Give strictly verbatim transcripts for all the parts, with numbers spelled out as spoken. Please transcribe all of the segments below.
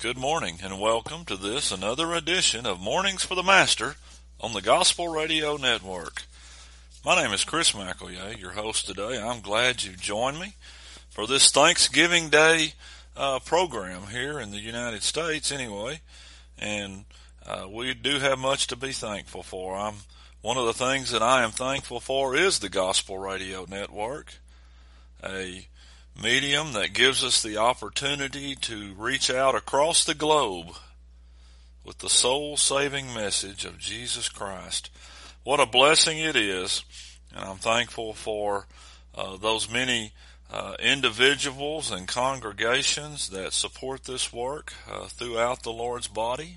Good morning and welcome to this another edition of Mornings for the Master on the Gospel Radio Network. My name is Chris McElroy, your host today. I'm glad you've joined me for this Thanksgiving Day uh, program here in the United States anyway. And uh, we do have much to be thankful for. I'm, one of the things that I am thankful for is the Gospel Radio Network, a medium that gives us the opportunity to reach out across the globe with the soul-saving message of Jesus Christ. What a blessing it is, and I'm thankful for uh, those many uh, individuals and congregations that support this work uh, throughout the Lord's body.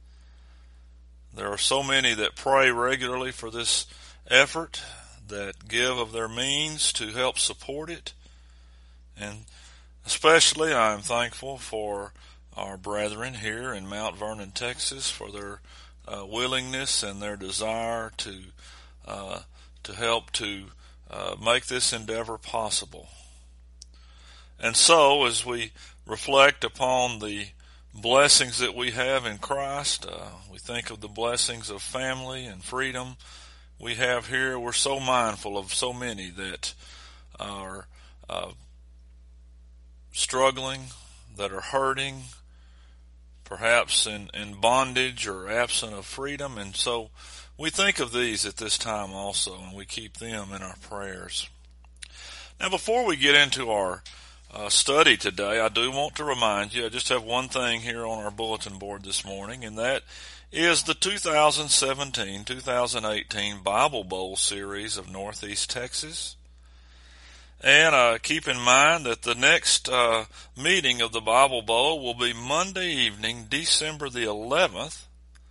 There are so many that pray regularly for this effort, that give of their means to help support it. And especially I am thankful for our brethren here in Mount Vernon, Texas, for their uh, willingness and their desire to uh, to help to uh, make this endeavor possible. And so, as we reflect upon the blessings that we have in Christ, uh, we think of the blessings of family and freedom we have here. We're so mindful of so many that are uh, struggling, that are hurting, perhaps in, in bondage or absent of freedom. And so we think of these at this time also, and we keep them in our prayers. Now, before we get into our uh, study today, I do want to remind you, I just have one thing here on our bulletin board this morning, and that is the two thousand seventeen two thousand eighteen Bible Bowl series of Northeast Texas. And uh, keep in mind that the next uh, meeting of the Bible Bowl will be Monday evening, December the eleventh.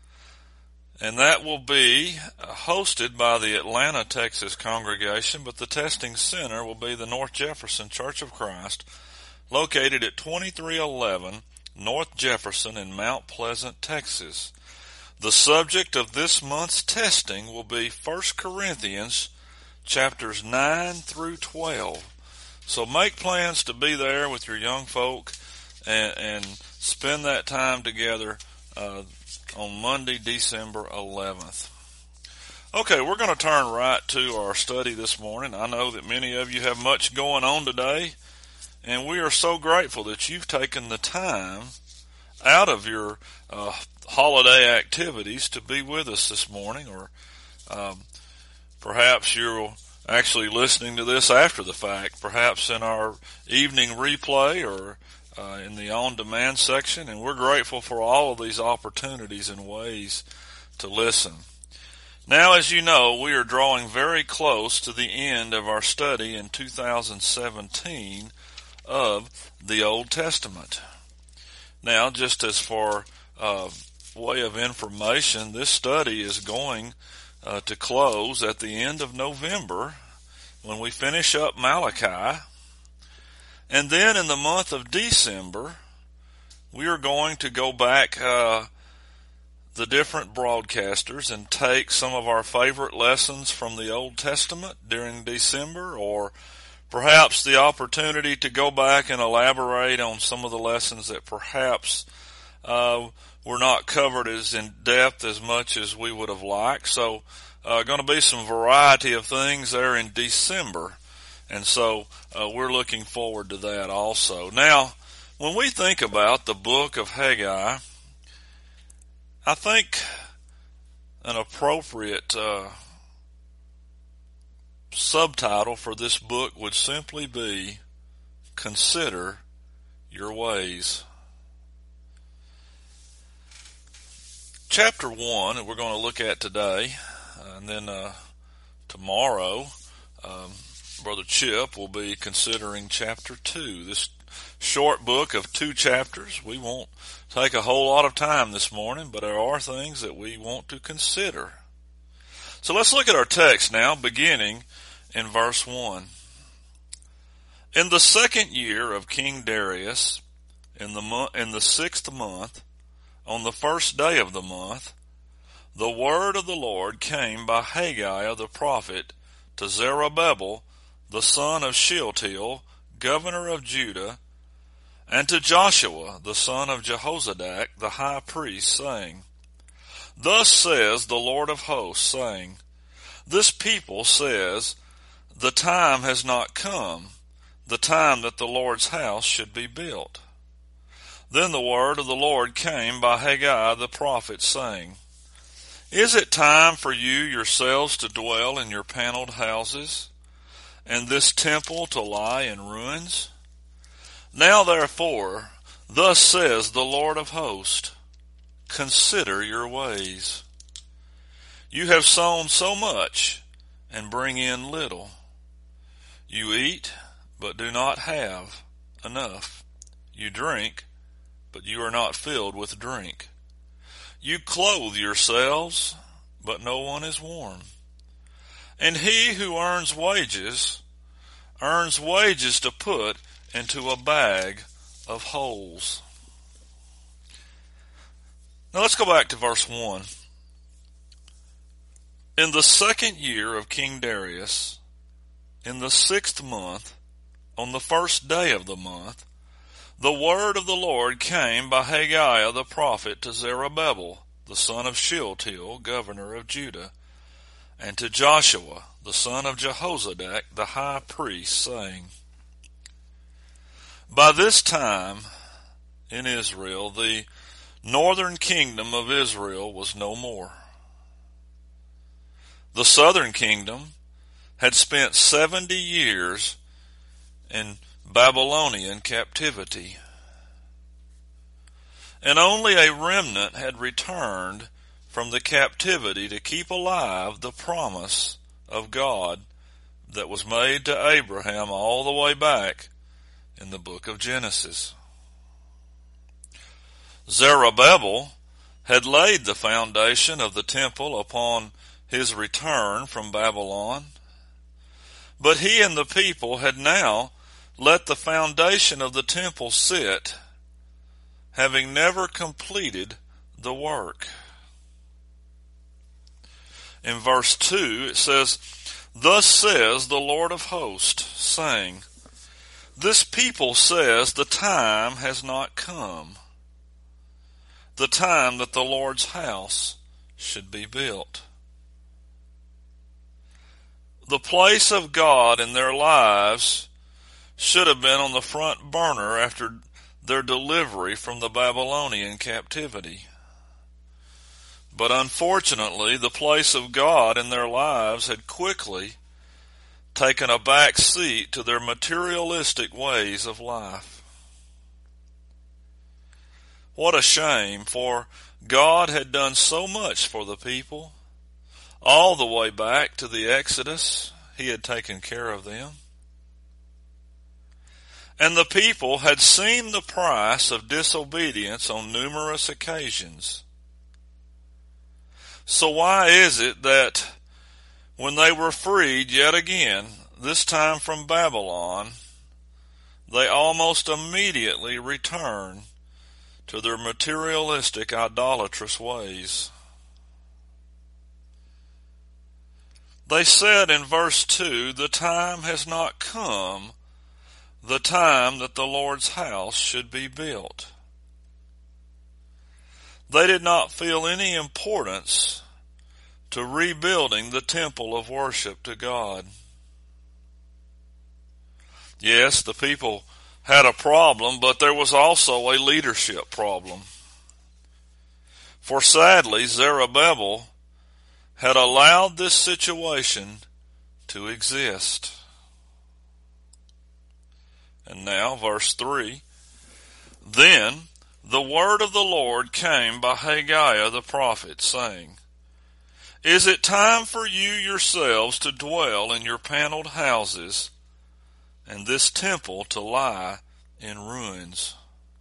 And that will be hosted by the Atlanta, Texas congregation, but the testing center will be the North Jefferson Church of Christ, located at twenty-three eleven North Jefferson in Mount Pleasant, Texas. The subject of this month's testing will be First Corinthians chapters nine through twelve. So make plans to be there with your young folk and, and spend that time together uh, on Monday, December eleventh. Okay, we're going to turn right to our study this morning. I know that many of you have much going on today, and we are so grateful that you've taken the time out of your uh, holiday activities to be with us this morning, or um, perhaps you're actually listening to this after the fact, perhaps in our evening replay or uh, in the on-demand section, and we're grateful for all of these opportunities and ways to listen. Now, as you know, we are drawing very close to the end of our study in two thousand seventeen of the Old Testament. Now, just as for uh, way of information, this study is going Uh, to close at the end of November when we finish up Malachi. And then in the month of December, we are going to go back uh, the different broadcasters and take some of our favorite lessons from the Old Testament during December, or perhaps the opportunity to go back and elaborate on some of the lessons that perhaps uh were not covered as in depth as much as we would have liked. So, uh, going to be some variety of things there in December. And so, uh, we're looking forward to that also. Now, when we think about the book of Haggai, I think an appropriate, uh, subtitle for this book would simply be, Consider Your Ways. Chapter one, and we're going to look at today, uh, and then uh, tomorrow, um, Brother Chip will be considering chapter two. This short book of two chapters, we won't take a whole lot of time this morning, but there are things that we want to consider. So let's look at our text now, beginning in verse one. In the second year of King Darius, in the mo- in the sixth month, on the first day of the month, the word of the Lord came by Haggai the prophet to Zerubbabel, the son of Shealtiel, governor of Judah, and to Joshua the son of Jehozadak the high priest, saying, Thus says the Lord of hosts, saying, This people says, The time has not come, the time that the Lord's house should be built. Then the word of the Lord came by Haggai the prophet, saying, Is it time for you yourselves to dwell in your paneled houses, and this temple to lie in ruins? Now therefore, thus says the Lord of hosts, Consider your ways. You have sown so much, and bring in little. You eat, but do not have enough. You drink, but you are not filled with drink. You clothe yourselves, but no one is warm. And he who earns wages, earns wages to put into a bag of holes. Now let's go back to verse one. In the second year of King Darius, in the sixth month, on the first day of the month, the word of the Lord came by Haggai the prophet to Zerubbabel, the son of Shealtiel, governor of Judah, and to Joshua, the son of Jehozadak, the high priest, saying, By this time in Israel, the northern kingdom of Israel was no more. The southern kingdom had spent seventy years in Babylonian captivity, and only a remnant had returned from the captivity to keep alive the promise of God that was made to Abraham all the way back in the book of Genesis. Zerubbabel had laid the foundation of the temple upon his return from Babylon, but he and the people had now let the foundation of the temple sit, having never completed the work. In verse two it says, Thus says the Lord of hosts, saying, This people says the time has not come, the time that the Lord's house should be built. The place of God in their lives should have been on the front burner after their delivery from the Babylonian captivity. But unfortunately, the place of God in their lives had quickly taken a back seat to their materialistic ways of life. What a shame, for God had done so much for the people. All the way back to the Exodus, he had taken care of them. And the people had seen the price of disobedience on numerous occasions. So why is it that when they were freed yet again, this time from Babylon, they almost immediately return to their materialistic, idolatrous ways? They said in verse two, the time has not come, the time that the Lord's house should be built. They did not feel any importance to rebuilding the temple of worship to God. Yes, the people had a problem, but there was also a leadership problem. For sadly, Zerubbabel had allowed this situation to exist. And now, verse three, Then the word of the Lord came by Haggai the prophet, saying, Is it time for you yourselves to dwell in your paneled houses, and this temple to lie in ruins?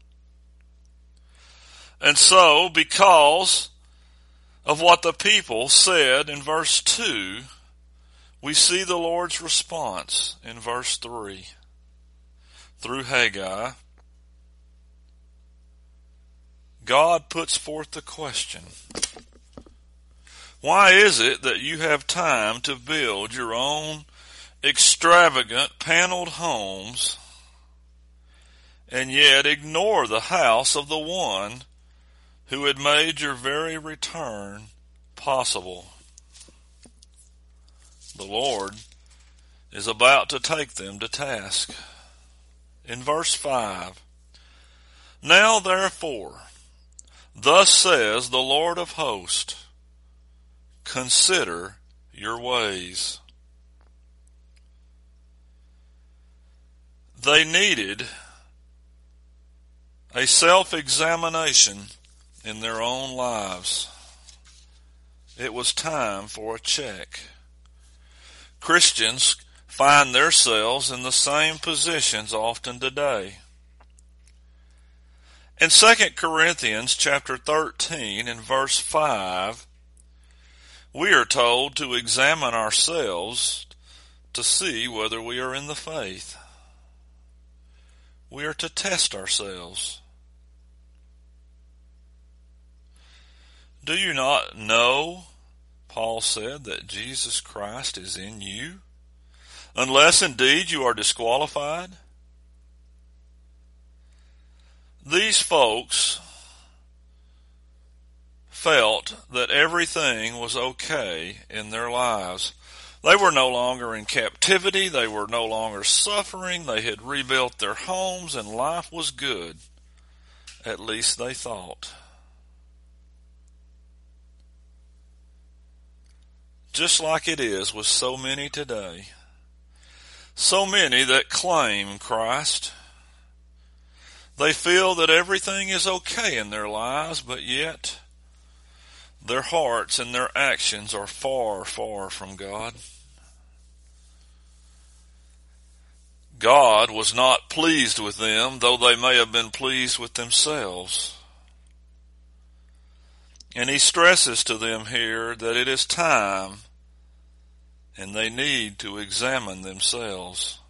And so, because of what the people said in verse two, we see the Lord's response in verse three. Through Haggai, God puts forth the question, why is it that you have time to build your own extravagant paneled homes and yet ignore the house of the one who had made your very return possible. The Lord is about to take them to task. In verse five, "Now therefore, thus says the Lord of hosts, consider your ways." They needed a self-examination in their own lives. It was time for a check. Christians find themselves in the same positions often today. In Second Corinthians chapter thirteen and verse five, we are told to examine ourselves to see whether we are in the faith. We are to test ourselves. "Do you not know," Paul said, "that Jesus Christ is in you, unless indeed you are disqualified?" These folks felt that everything was okay in their lives. They were no longer in captivity. They were no longer suffering. They had rebuilt their homes and life was good. At least they thought. Just like it is with so many today. So many that claim Christ. They feel that everything is okay in their lives, but yet their hearts and their actions are far, far from God. God was not pleased with them, though they may have been pleased with themselves. And he stresses to them here that it is time and they need to examine themselves.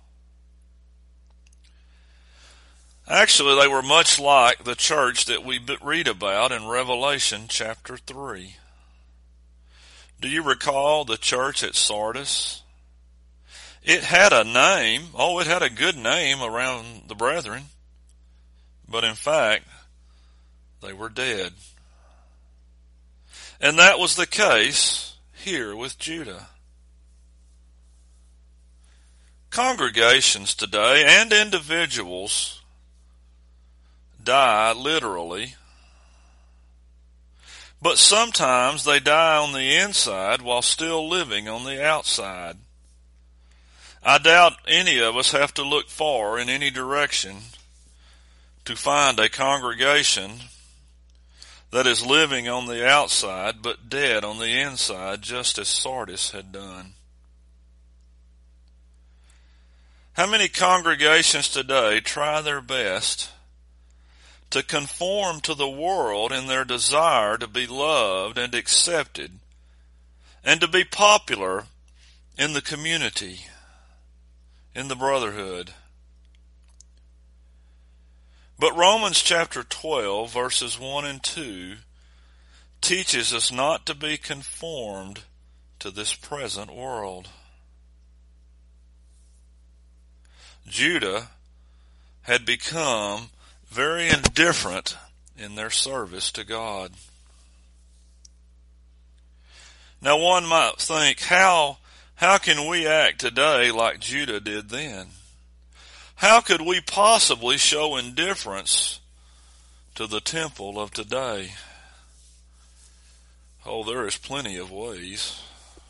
Actually, they were much like the church that we read about in Revelation chapter three. Do you recall the church at Sardis? It had a name. Oh, it had a good name around the brethren. But in fact, they were dead. And that was the case here with Judah. Congregations today and individuals die literally, but sometimes they die on the inside while still living on the outside. I doubt any of us have to look far in any direction to find a congregation that is living on the outside but dead on the inside, just as Sardis had done. How many congregations today try their best to conform to the world in their desire to be loved and accepted and to be popular in the community, in the brotherhood? But Romans chapter twelve, verses one and two, teaches us not to be conformed to this present world. Judah had become very indifferent in their service to God. Now one might think, how, how can we act today like Judah did then? How could we possibly show indifference to the temple of today? Oh, there is plenty of ways.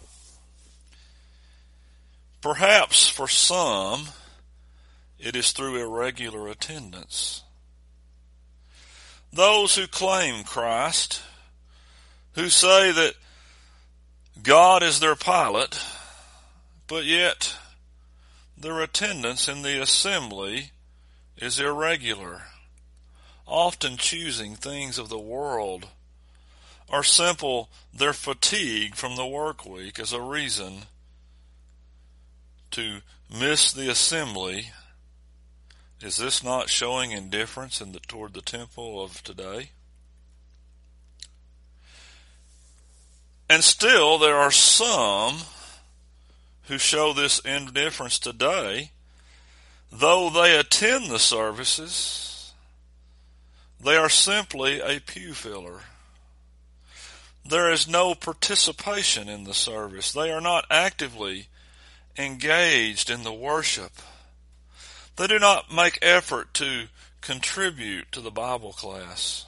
Perhaps for some, it is through irregular attendance. Those who claim Christ, who say that God is their pilot, but yet their attendance in the assembly is irregular, often choosing things of the world, or simple their fatigue from the work week as a reason to miss the assembly. Is this not showing indifference in the, toward the temple of today? And still there are some who show this indifference today though they attend the services, they are simply a pew filler. There is no participation in the service. They are not actively engaged in the worship. They do not make effort to contribute to the Bible class.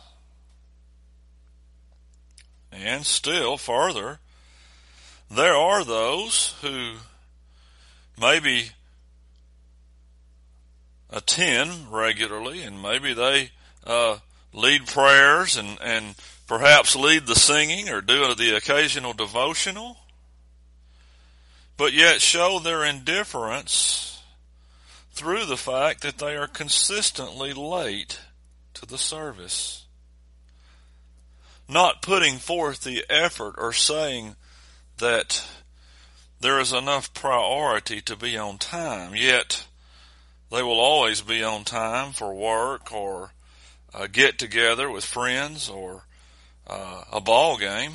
And still further, there are those who maybe attend regularly, and maybe they uh, lead prayers and, and perhaps lead the singing or do the occasional devotional, but yet show their indifference through the fact that they are consistently late to the service, not putting forth the effort or saying that there is enough priority to be on time, yet they will always be on time for work or a get together with friends or uh, a ball game.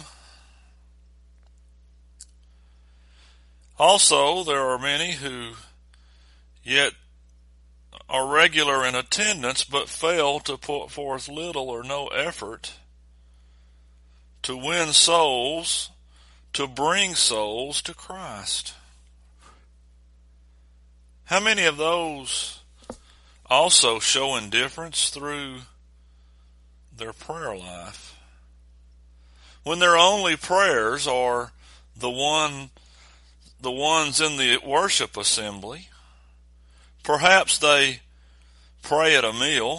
Also, there are many who yet are regular in attendance but fail to put forth little or no effort to win souls, to bring souls to Christ. How many of those also show indifference through their prayer life? When their only prayers are the one, the ones in the worship assembly, perhaps they pray at a meal,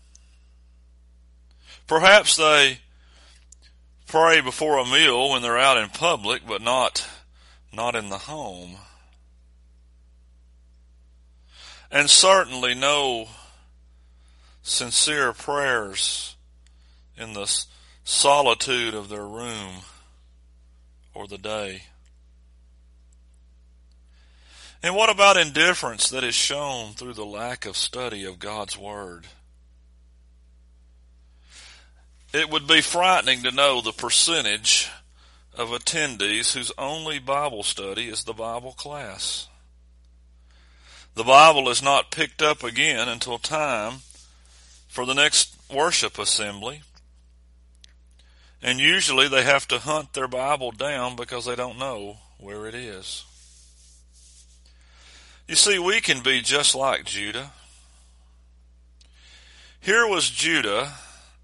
perhaps they pray before a meal when they're out in public, but not, not in the home. And certainly no sincere prayers in the solitude of their room or the day. And what about indifference that is shown through the lack of study of God's Word? It would be frightening to know the percentage of attendees whose only Bible study is the Bible class. The Bible is not picked up again until time for the next worship assembly. And usually they have to hunt their Bible down because they don't know where it is. You see, we can be just like Judah. Here was Judah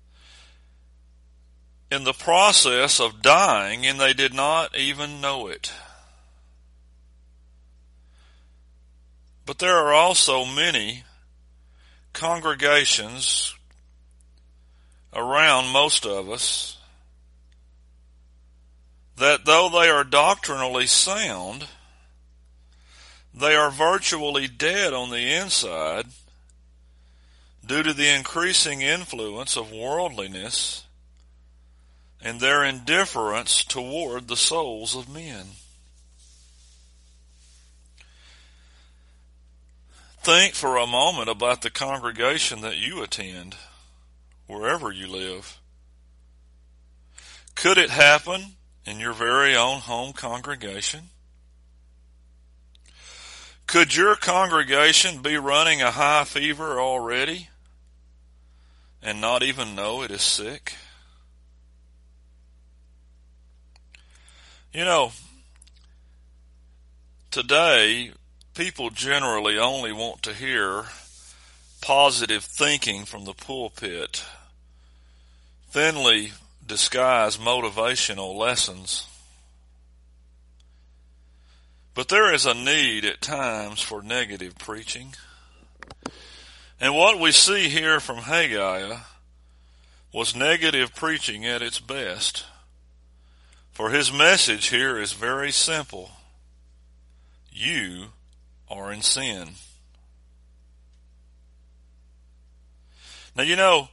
in the process of dying, and they did not even know it. But there are also many congregations around most of us that though they are doctrinally sound, they are virtually dead on the inside due to the increasing influence of worldliness and their indifference toward the souls of men. Think for a moment about the congregation that you attend, wherever you live. Could it happen in your very own home congregation? Could your congregation be running a high fever already and not even know it is sick? You know, today, people generally only want to hear positive thinking from the pulpit, thinly disguised motivational lessons. But there is a need at times for negative preaching. And what we see here from Haggai was negative preaching at its best. For his message here is very simple. You are in sin. Now, you know,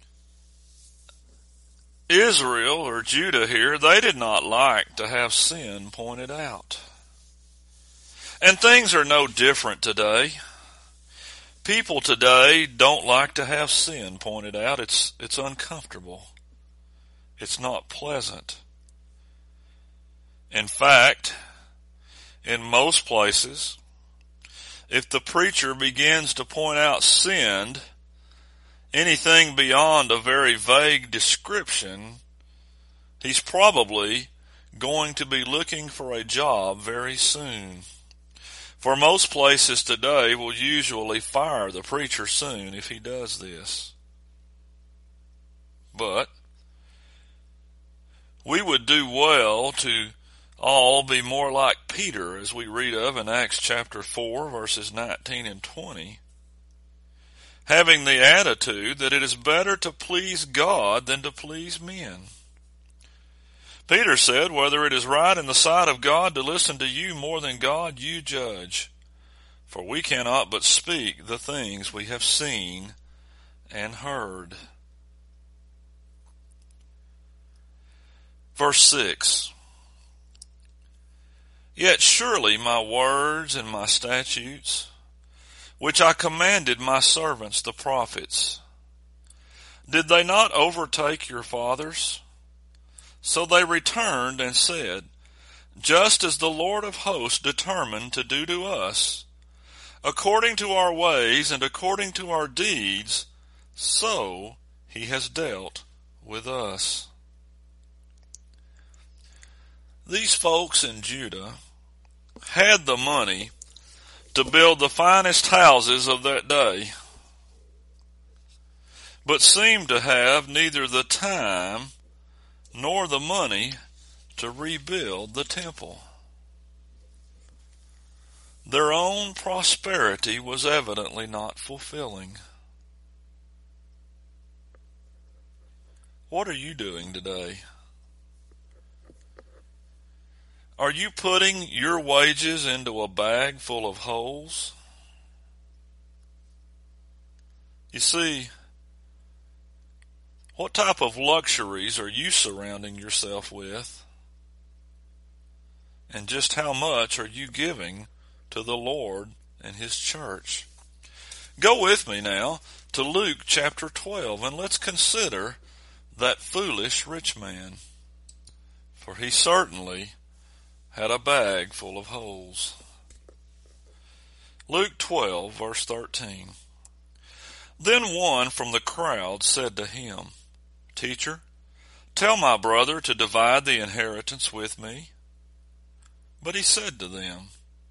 Israel or Judah here, they did not like to have sin pointed out. And things are no different today. People today don't like to have sin pointed out. It's, it's uncomfortable. It's not pleasant. In fact, in most places, if the preacher begins to point out sin, anything beyond a very vague description, he's probably going to be looking for a job very soon. For most places today will usually fire the preacher soon if he does this. But we would do well to all be more like Peter, as we read of in Acts chapter four, verses nineteen and twenty, having the attitude that it is better to please God than to please men. Peter said, whether it is right in the sight of God to listen to you more than God, you judge. For we cannot but speak the things we have seen and heard. Verse six. Yet surely my words and my statutes, which I commanded my servants the prophets, did they not overtake your fathers? So they returned and said, just as the Lord of hosts determined to do to us, according to our ways and according to our deeds, so he has dealt with us. These folks in Judah had the money to build the finest houses of that day, but seemed to have neither the time nor the money to rebuild the temple. Their own prosperity was evidently not fulfilling. What are you doing today? Are you putting your wages into a bag full of holes? You see, what type of luxuries are you surrounding yourself with? And just how much are you giving to the Lord and His church? Go with me now to Luke chapter twelve, and let's consider that foolish rich man. For he certainly had a bag full of holes. Luke twelve, verse thirteen. Then one from the crowd said to him, Teacher, tell my brother to divide the inheritance with me. But he said to them,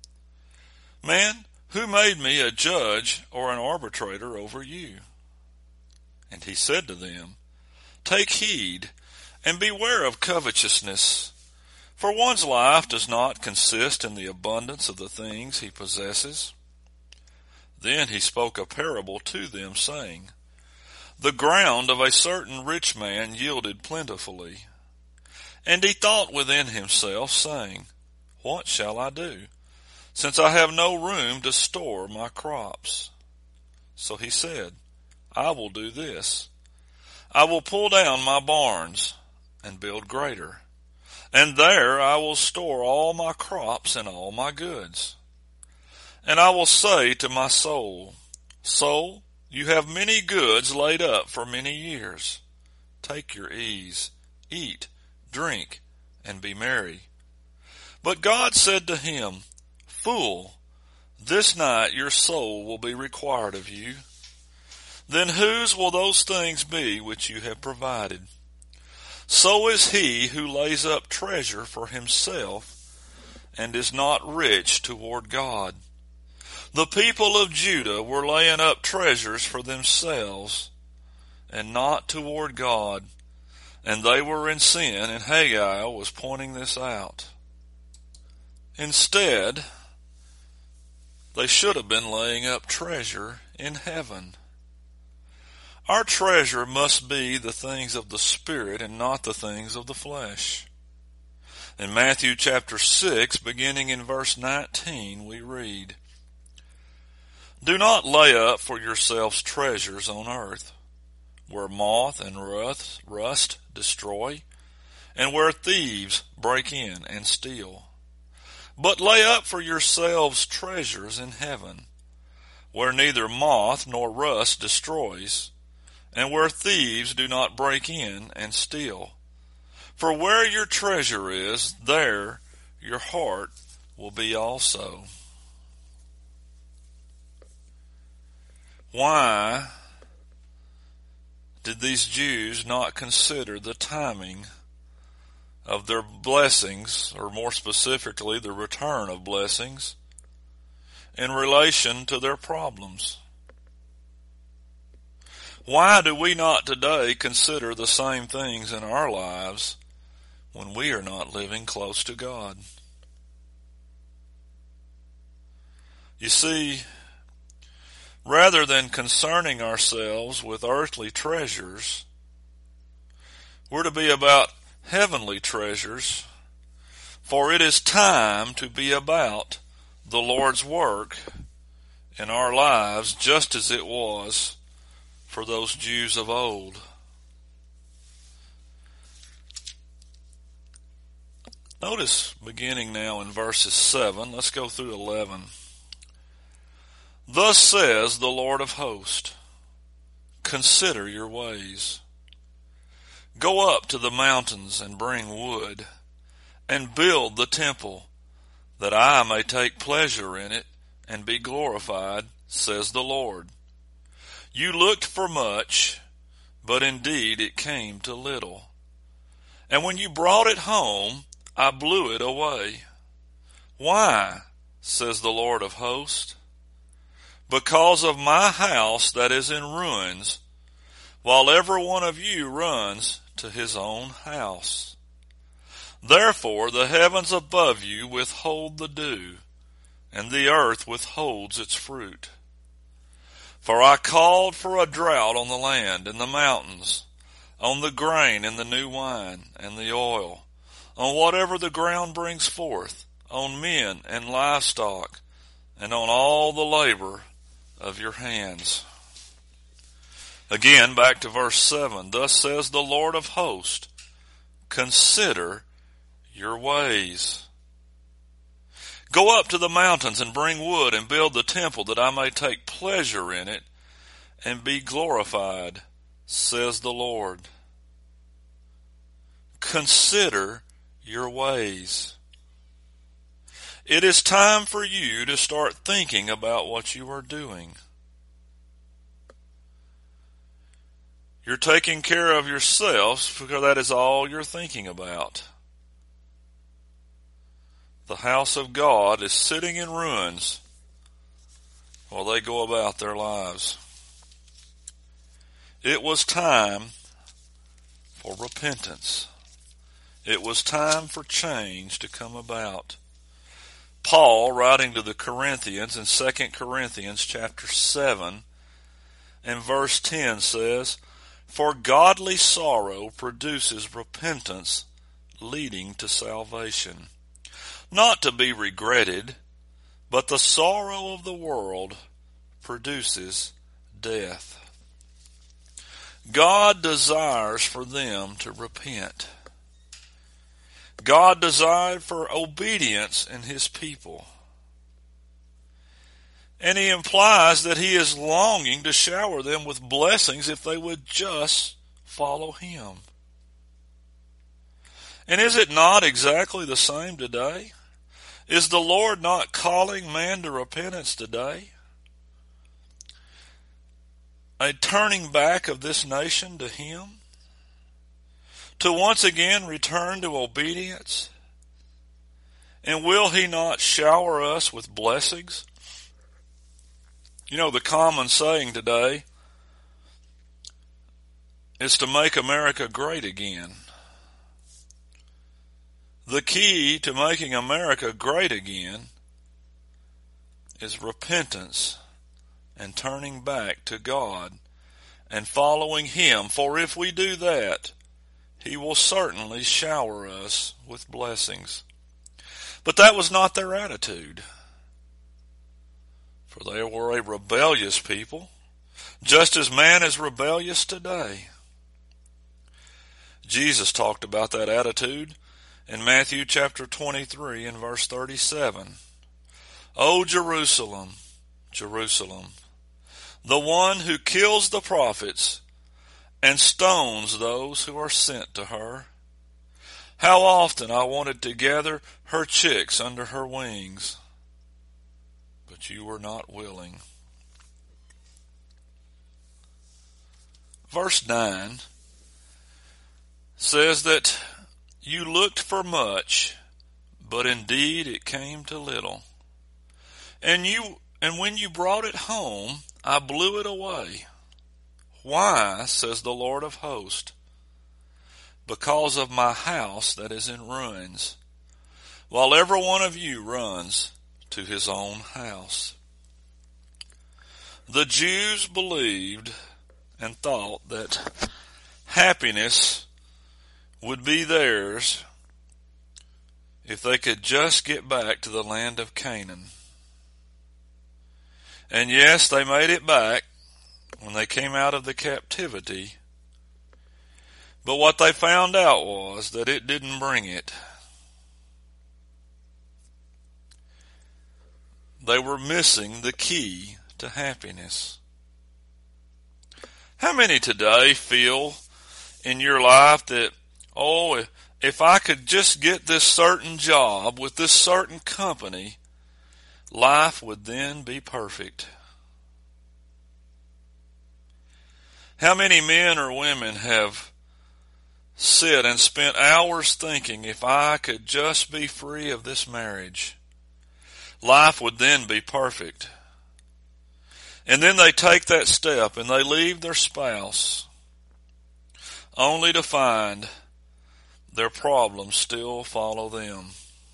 Man, who made me a judge or an arbitrator over you? And he said to them, Take heed and beware of covetousness, for one's life does not consist in the abundance of the things he possesses. Then he spoke a parable to them, saying, The ground of a certain rich man yielded plentifully. And he thought within himself, saying, What shall I do, since I have no room to store my crops? So he said, I will do this. I will pull down my barns and build greater, and there I will store all my crops and all my goods. And I will say to my soul, Soul, you have many goods laid up for many years. Take your ease, eat, drink, and be merry. But God said to him, Fool, this night your soul will be required of you. Then whose will those things be which you have provided? So is he who lays up treasure for himself and is not rich toward God. The people of Judah were laying up treasures for themselves and not toward God, and they were in sin, and Haggai was pointing this out. Instead, they should have been laying up treasure in heaven. Our treasure must be the things of the Spirit and not the things of the flesh. In Matthew chapter six, beginning in verse nineteen, we read, Do not lay up for yourselves treasures on earth, where moth and rust, rust destroy, and where thieves break in and steal. But lay up for yourselves treasures in heaven, where neither moth nor rust destroys, and where thieves do not break in and steal. For where your treasure is, there your heart will be also. Why did these Jews not consider the timing of their blessings, or more specifically, the return of blessings, in relation to their problems? Why do we not today consider the same things in our lives when we are not living close to God? You see, rather than concerning ourselves with earthly treasures, we're to be about heavenly treasures, for it is time to be about the Lord's work in our lives, just as it was for those Jews of old. Notice, beginning now in verses seven, let's go through eleven. Thus says the Lord of hosts, consider your ways. Go up to the mountains and bring wood, and build the temple, that I may take pleasure in it and be glorified, says the Lord. You looked for much, but indeed it came to little. And when you brought it home, I blew it away. Why, says the Lord of hosts? Because of my house that is in ruins, while every one of you runs to his own house. Therefore the heavens above you withhold the dew, and the earth withholds its fruit. For I called for a drought on the land and the mountains, on the grain and the new wine and the oil, on whatever the ground brings forth, on men and livestock, and on all the labor of your hands. Again, back to verse seven. Thus says the Lord of hosts, consider your ways. Go up to the mountains and bring wood and build the temple, that I may take pleasure in it and be glorified, says the Lord. Consider your ways. It is time for you to start thinking about what you are doing. You're taking care of yourselves because that is all you're thinking about. The house of God is sitting in ruins while they go about their lives. It was time for repentance. It was time for change to come about. Paul, writing to the Corinthians in Second Corinthians chapter seven and verse ten says, for godly sorrow produces repentance leading to salvation, not to be regretted, but the sorrow of the world produces death. God desires for them to repent. God desired for obedience in his people. And he implies that he is longing to shower them with blessings if they would just follow him. And is it not exactly the same today? Is the Lord not calling man to repentance today? A turning back of this nation to him? To once again return to obedience? And will he not shower us with blessings? You know, the common saying today is to make America great again. The key to making America great again is repentance and turning back to God and following him. For if we do that, he will certainly shower us with blessings. But that was not their attitude. For they were a rebellious people, just as man is rebellious today. Jesus talked about that attitude in Matthew chapter twenty-three and verse thirty-seven. O Jerusalem, Jerusalem, the one who kills the prophets and stones those who are sent to her. How often I wanted to gather her chicks under her wings, but you were not willing. verse nine says that you looked for much, but indeed it came to little. And you, and when you brought it home, I blew it away. Why, says the Lord of hosts? Because of my house that is in ruins, while every one of you runs to his own house. The Jews believed and thought that happiness would be theirs if they could just get back to the land of Canaan. And yes, they made it back when they came out of the captivity. But what they found out was that it didn't bring it. They were missing the key to happiness. How many today feel in your life that, oh, if I could just get this certain job with this certain company, life would then be perfect? How many men or women have sit and spent hours thinking, if I could just be free of this marriage, life would then be perfect? And then they take that step and they leave their spouse only to find their problems still follow them.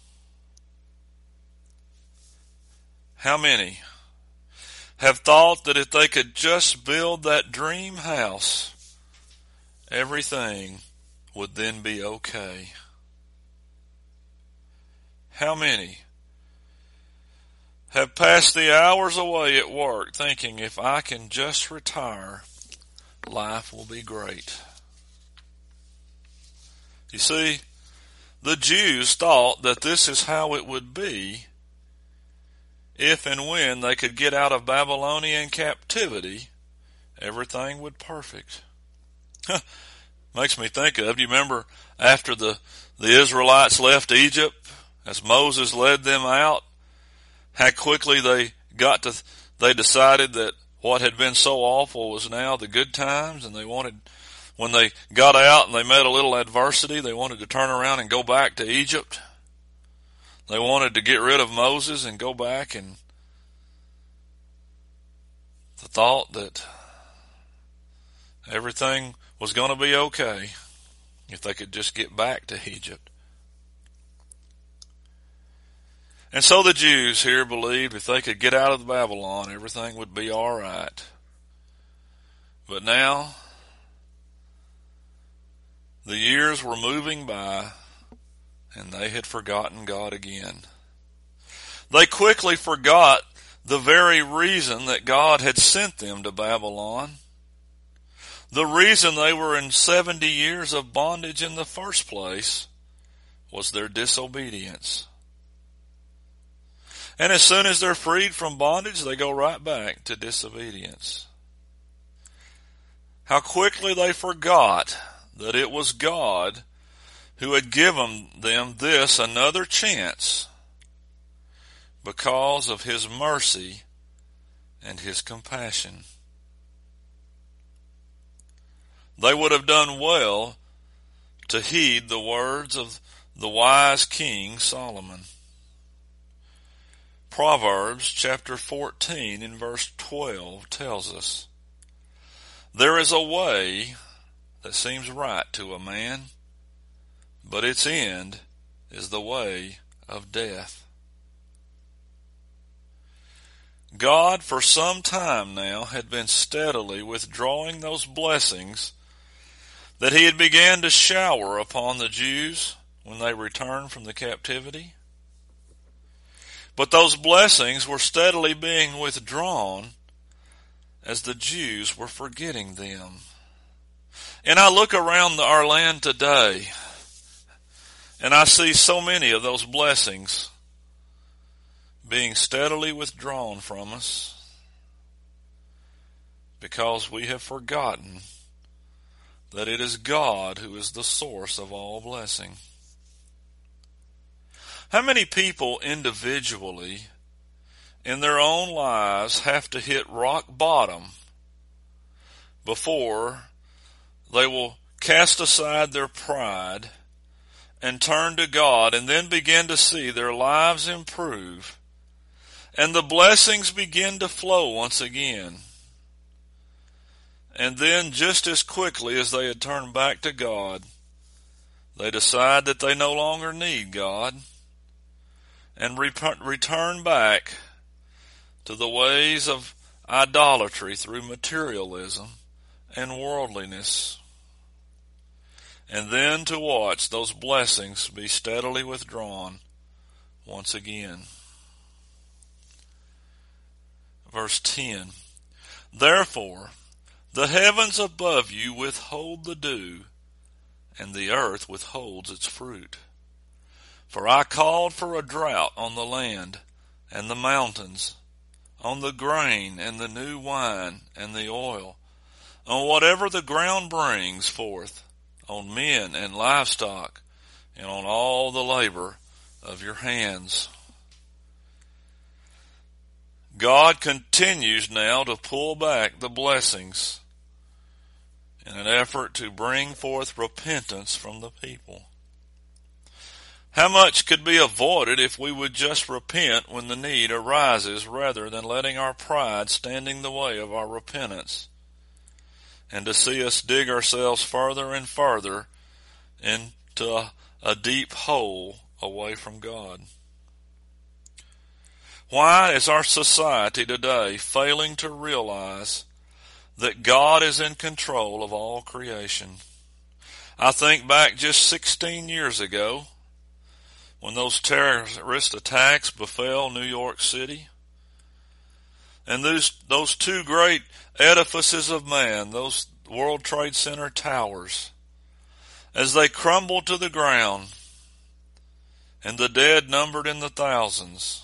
How many have thought that if they could just build that dream house, everything would then be okay? How many have passed the hours away at work thinking, if I can just retire, life will be great? You see, the Jews thought that this is how it would be if and when they could get out of Babylonian captivity. Everything would perfect. Makes me think of, do you remember after the, the Israelites left Egypt, as Moses led them out, how quickly they got to, they decided that what had been so awful was now the good times, and they wanted, when they got out and they met a little adversity, they wanted to turn around and go back to Egypt. They wanted to get rid of Moses and go back, and the thought that everything was going to be okay if they could just get back to Egypt. And so the Jews here believed if they could get out of Babylon, everything would be all right. But now, the years were moving by, and they had forgotten God again. They quickly forgot the very reason that God had sent them to Babylon. The reason they were in seventy years of bondage in the first place was their disobedience. And as soon as they're freed from bondage, they go right back to disobedience. How quickly they forgot that it was God who had given them this another chance because of his mercy and his compassion. They would have done well to heed the words of the wise King Solomon. Proverbs chapter fourteen in verse twelve tells us, there is a way that seems right to a man, but its end is the way of death. God for some time now had been steadily withdrawing those blessings that he had began to shower upon the Jews when they returned from the captivity. But those blessings were steadily being withdrawn as the Jews were forgetting them. And I look around our land today, and I see so many of those blessings being steadily withdrawn from us because we have forgotten that it is God who is the source of all blessing. How many people individually in their own lives have to hit rock bottom before They will cast aside their pride and turn to God, and then begin to see their lives improve, and the blessings begin to flow once again. And then, just as quickly as they had turned back to God, they decide that they no longer need God, and rep- return back to the ways of idolatry through materialism and worldliness. And then to watch those blessings be steadily withdrawn once again. Verse ten, therefore, the heavens above you withhold the dew, and the earth withholds its fruit. For I called for a drought on the land and the mountains, on the grain and the new wine and the oil, on whatever the ground brings forth, on men and livestock, and on all the labor of your hands. God continues now to pull back the blessings in an effort to bring forth repentance from the people. How much could be avoided if we would just repent when the need arises, rather than letting our pride stand in the way of our repentance, and to see us dig ourselves further and further into a, a deep hole away from God? Why is our society today failing to realize that God is in control of all creation? I think back just sixteen years ago when those terrorist attacks befell New York City, and those, those two great edifices of man, those World Trade Center towers, as they crumbled to the ground, and the dead numbered in the thousands.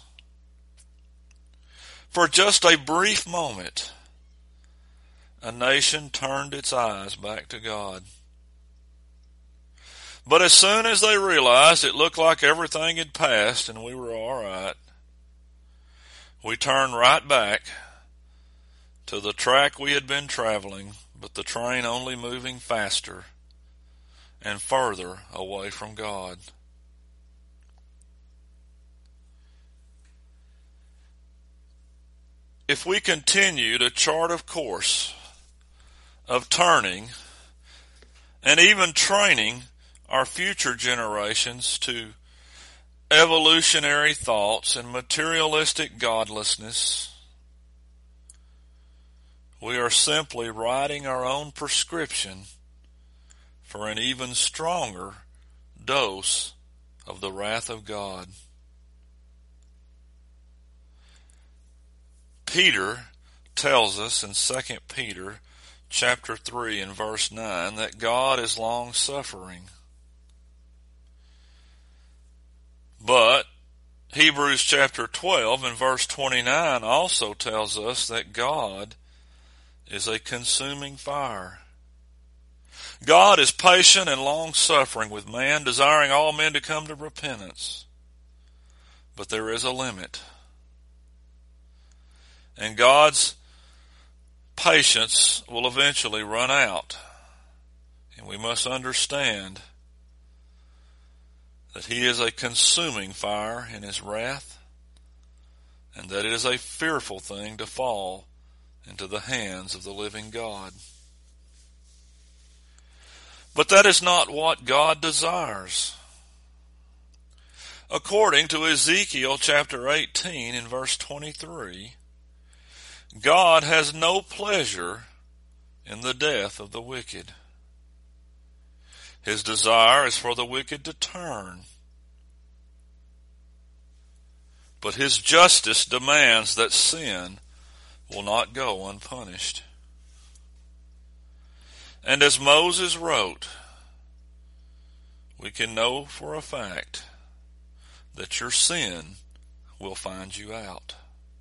For just a brief moment, a nation turned its eyes back to God. But as soon as they realized it looked like everything had passed and we were all right, we turned right back to the track we had been traveling, but the train only moving faster and further away from God. If we continue to chart a course of turning and even training our future generations to evolutionary thoughts and materialistic godlessness, we are simply writing our own prescription for an even stronger dose of the wrath of God. Peter tells us in Second Peter chapter three and verse nine that God is long-suffering. But Hebrews chapter twelve and verse twenty-nine also tells us that God is a consuming fire. God is patient and long-suffering with man, desiring all men to come to repentance. But there is a limit. And God's patience will eventually run out. And we must understand that He is a consuming fire in His wrath, and that it is a fearful thing to fall into the hands of the living God. But that is not what God desires. According to Ezekiel chapter eighteen and verse twenty-three, God has no pleasure in the death of the wicked. His desire is for the wicked to turn. But His justice demands that sin will not go unpunished. And as Moses wrote, we can know for a fact that your sin will find you out.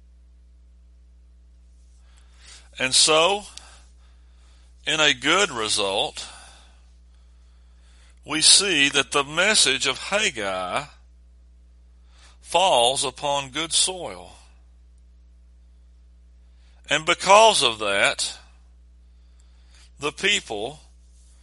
And so, in a good result, we see that the message of Haggai falls upon good soil. And because of that, the people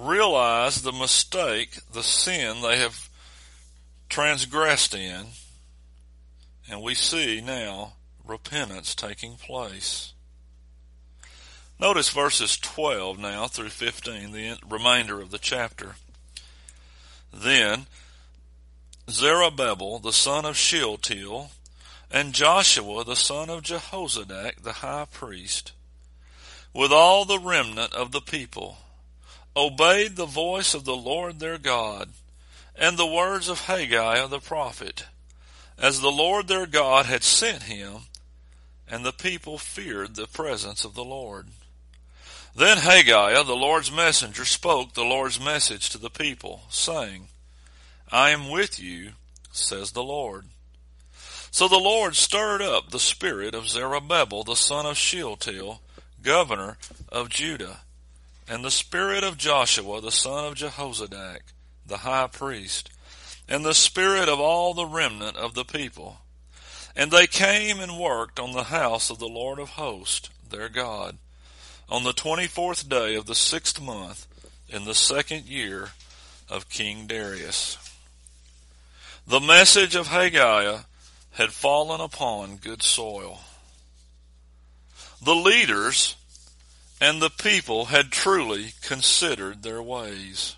realize the mistake, the sin they have transgressed in, and we see now repentance taking place. Notice verses twelve now through fifteen, the remainder of the chapter. Then Zerubbabel the son of Shealtiel and Joshua the son of Jehozadak the high priest, with all the remnant of the people, obeyed the voice of the Lord their God, and the words of Haggai the prophet, as the Lord their God had sent him, and the people feared the presence of the Lord. Then Haggai, the Lord's messenger, spoke the Lord's message to the people, saying, I am with you, says the Lord. So the Lord stirred up the spirit of Zerubbabel the son of Shealtiel, governor of Judah, and the spirit of Joshua the son of Jehozadak, the high priest, and the spirit of all the remnant of the people. And they came and worked on the house of the Lord of hosts, their God, on the twenty-fourth day of the sixth month, in the second year of King Darius. The message of Haggai had fallen upon good soil. The leaders and the people had truly considered their ways.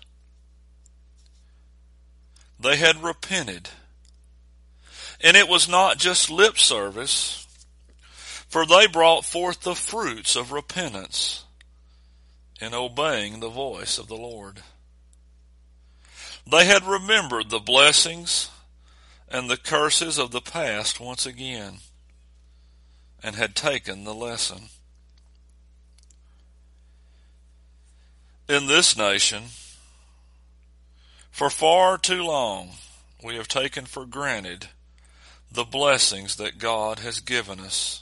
They had repented. And it was not just lip service, for they brought forth the fruits of repentance in obeying the voice of the Lord. They had remembered the blessings and the curses of the past once again, and had taken the lesson. In this nation, for far too long, we have taken for granted the blessings that God has given us.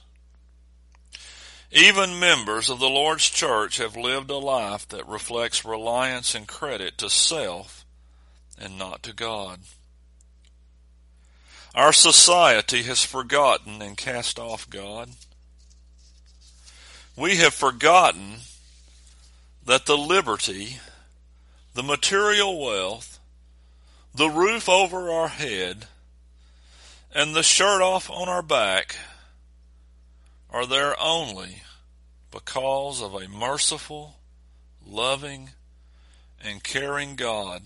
Even members of the Lord's church have lived a life that reflects reliance and credit to self and not to God. Our society has forgotten and cast off God. We have forgotten that the liberty, the material wealth, the roof over our head, and the shirt off on our back are there only because of a merciful, loving, and caring God.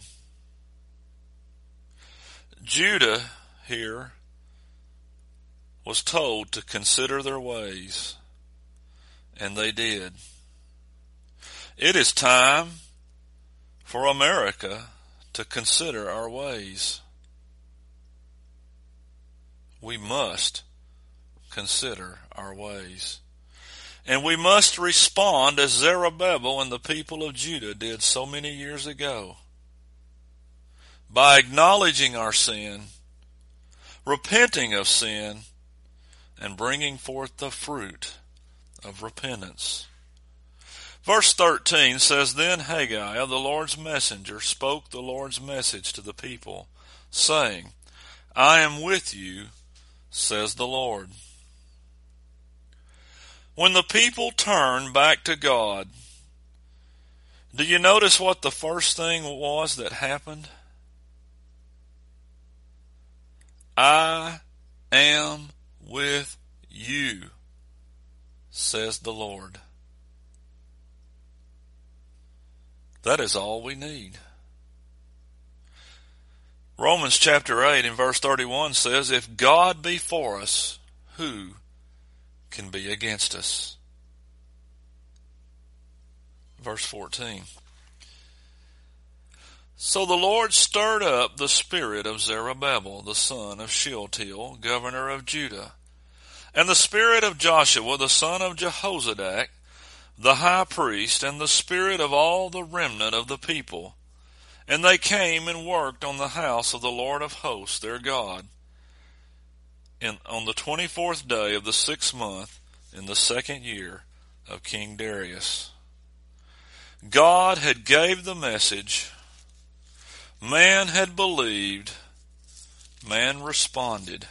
Judah here was told to consider their ways, and they did. It is time for America to consider our ways. We must consider our ways. And we must respond as Zerubbabel and the people of Judah did so many years ago, by acknowledging our sin, repenting of sin, and bringing forth the fruit of repentance. Verse thirteen says, Then Haggai, the Lord's messenger, spoke the Lord's message to the people, saying, I am with you, says the Lord. When the people turned back to God, do you notice what the first thing was that happened? I am with you, says the Lord. That is all we need. Romans chapter eight and verse thirty-one says, If God be for us, who can be against us? Verse fourteen. So the Lord stirred up the spirit of Zerubbabel, the son of Shealtiel, governor of Judah, and the spirit of Joshua, the son of Jehozadak, the high priest, and the spirit of all the remnant of the people. And they came and worked on the house of the Lord of hosts, their God, in, on the twenty-fourth day of the sixth month, in the second year of King Darius. God had gave the message. Man had believed. Man responded.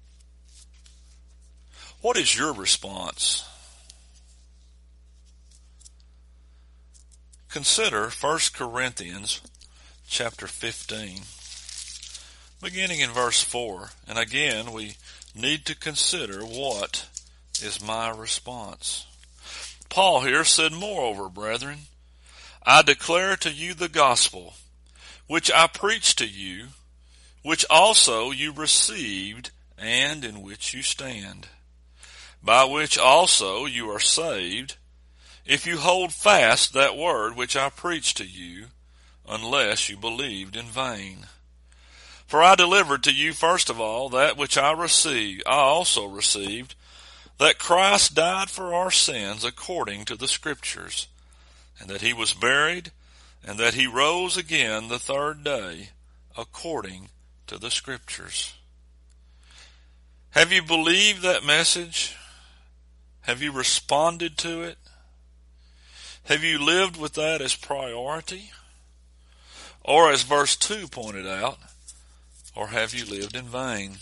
What is your response? Consider First Corinthians chapter fifteen, beginning in verse four. And again, we need to consider what is my response. Paul here said, "Moreover, brethren, I declare to you the gospel, which I preached to you, which also you received, and in which you stand, by which also you are saved, if you hold fast that word which I preached to you, unless you believed in vain. For I delivered to you first of all that which I received, I also received, that Christ died for our sins according to the Scriptures, and that he was buried, and that he rose again the third day according to the Scriptures." Have you believed that message? Have you responded to it? Have you lived with that as priority? Or as verse two pointed out, or have you lived in vain?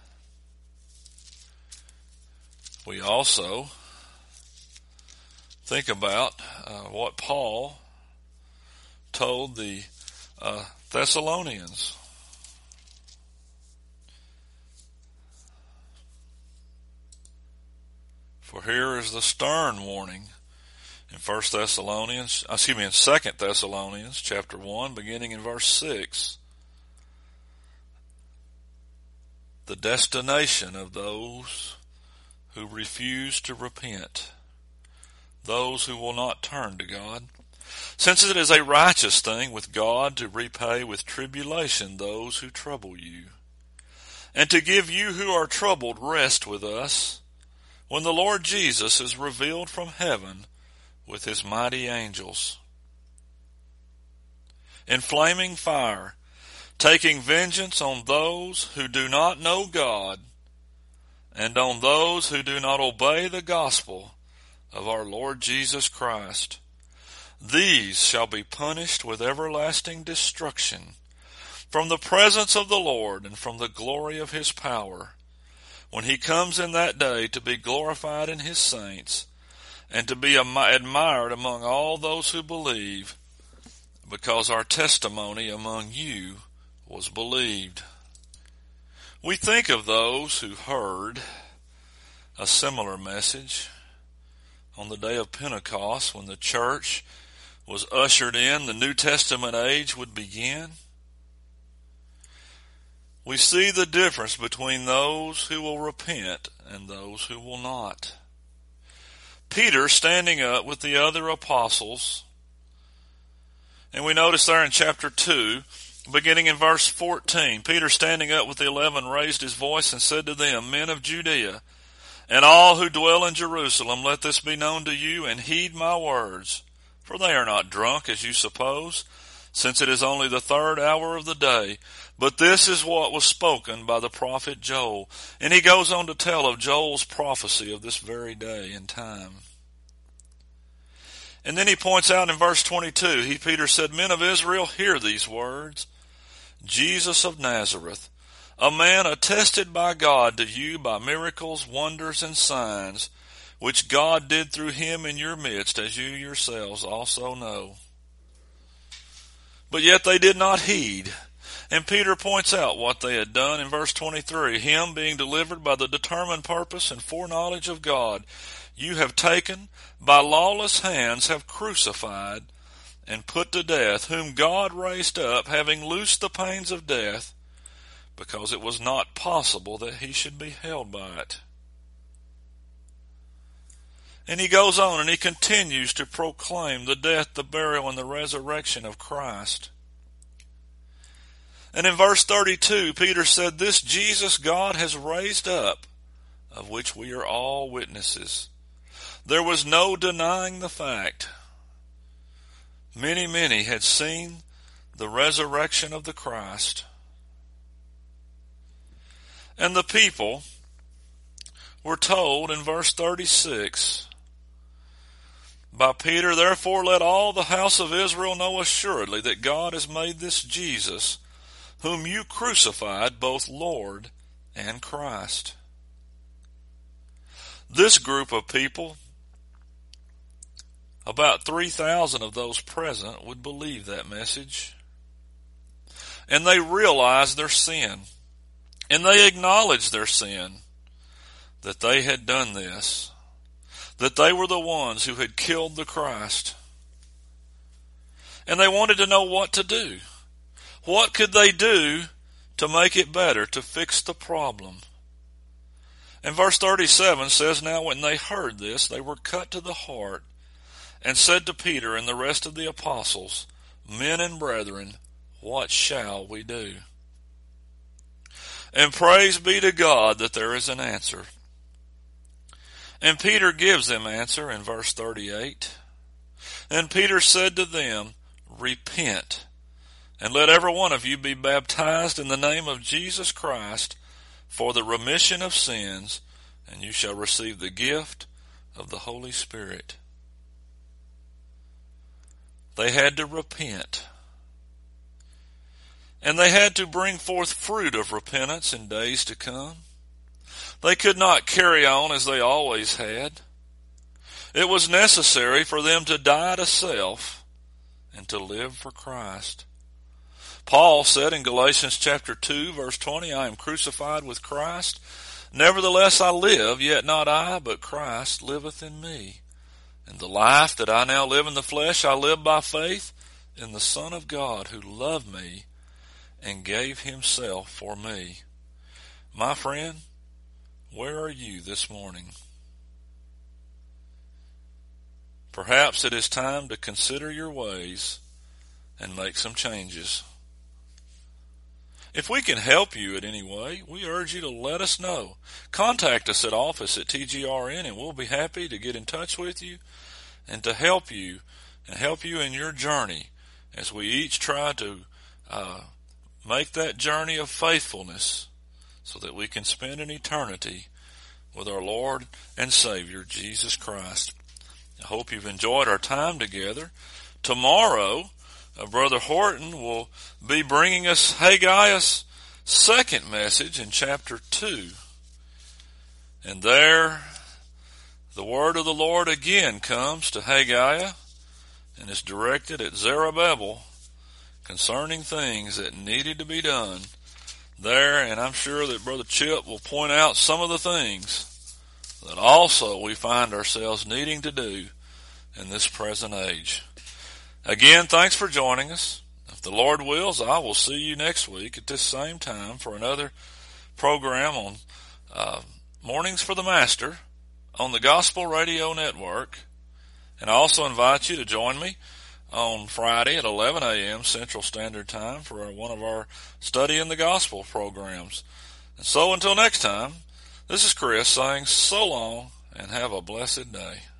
We also think about uh, what Paul told the uh, Thessalonians. For here is the stern warning in First Thessalonians, excuse me, in Second Thessalonians chapter one, beginning in verse six. The destination of those who refuse to repent, those who will not turn to God, since it is a righteous thing with God to repay with tribulation those who trouble you, and to give you who are troubled rest with us, when the Lord Jesus is revealed from heaven with his mighty angels, in flaming fire, taking vengeance on those who do not know God, and on those who do not obey the gospel of our Lord Jesus Christ. These shall be punished with everlasting destruction from the presence of the Lord and from the glory of his power, when he comes in that day to be glorified in his saints, and to be admired among all those who believe, because our testimony among you was believed. We think of those who heard a similar message on the day of Pentecost, when the church was ushered in, the New Testament age would begin. We see the difference between those who will repent and those who will not. Peter standing up with the other apostles, and we notice there in chapter two, beginning in verse fourteen, Peter standing up with the eleven raised his voice and said to them, "Men of Judea, and all who dwell in Jerusalem, let this be known to you, and heed my words. For they are not drunk, as you suppose, since it is only the third hour of the day. But this is what was spoken by the prophet Joel." And he goes on to tell of Joel's prophecy of this very day and time. And then he points out in verse twenty-two, he, Peter said, "Men of Israel, hear these words. Jesus of Nazareth, a man attested by God to you by miracles, wonders, and signs, which God did through him in your midst, as you yourselves also know. But yet they did not heed." And Peter points out what they had done in verse twenty-three. "Him being delivered by the determined purpose and foreknowledge of God, you have taken, by lawless hands have crucified and put to death, whom God raised up, having loosed the pains of death, because it was not possible that he should be held by it." And he goes on and he continues to proclaim the death, the burial, and the resurrection of Christ. And in verse thirty-two, Peter said, "This Jesus God has raised up, of which we are all witnesses." There was no denying the fact. Many, many had seen the resurrection of the Christ. And the people were told in verse thirty-six by Peter, "Therefore let all the house of Israel know assuredly that God has made this Jesus, whom you crucified, both Lord and Christ." This group of people About three thousand of those present would believe that message. And they realized their sin. And they acknowledged their sin, that they had done this, that they were the ones who had killed the Christ. And they wanted to know what to do. What could they do to make it better, to fix the problem? And verse thirty-seven says, now when they heard this, they were cut to the heart, and said to Peter and the rest of the apostles, men and brethren, what shall we do? And praise be to God that there is an answer. And Peter gives them answer in verse thirty-eight. And Peter said to them, repent, and let every one of you be baptized in the name of Jesus Christ for the remission of sins, and you shall receive the gift of the Holy Spirit. They had to repent. And they had to bring forth fruit of repentance in days to come. They could not carry on as they always had. It was necessary for them to die to self and to live for Christ. Paul said in Galatians chapter two, verse twenty, I am crucified with Christ. Nevertheless I live, yet not I, but Christ liveth in me. And the life that I now live in the flesh, I live by faith in the Son of God who loved me and gave himself for me. My friend, where are you this morning? Perhaps it is time to consider your ways and make some changes. If we can help you in any way, we urge you to let us know. Contact us at office at T G R N, and we'll be happy to get in touch with you and to help you and help you in your journey as we each try to uh, make that journey of faithfulness so that we can spend an eternity with our Lord and Savior, Jesus Christ. I hope you've enjoyed our time together. Tomorrow, uh, Brother Horton will be bringing us Haggai's second message in chapter two. And there, the word of the Lord again comes to Haggai and is directed at Zerubbabel concerning things that needed to be done there. And I'm sure that Brother Chip will point out some of the things that also we find ourselves needing to do in this present age. Again, thanks for joining us. If the Lord wills, I will see you next week at this same time for another program on uh, Mornings for the Master on the Gospel Radio Network. And I also invite you to join me on Friday at eleven a.m. Central Standard Time for one of our Study in the Gospel programs. And so until next time, this is Chris saying so long and have a blessed day.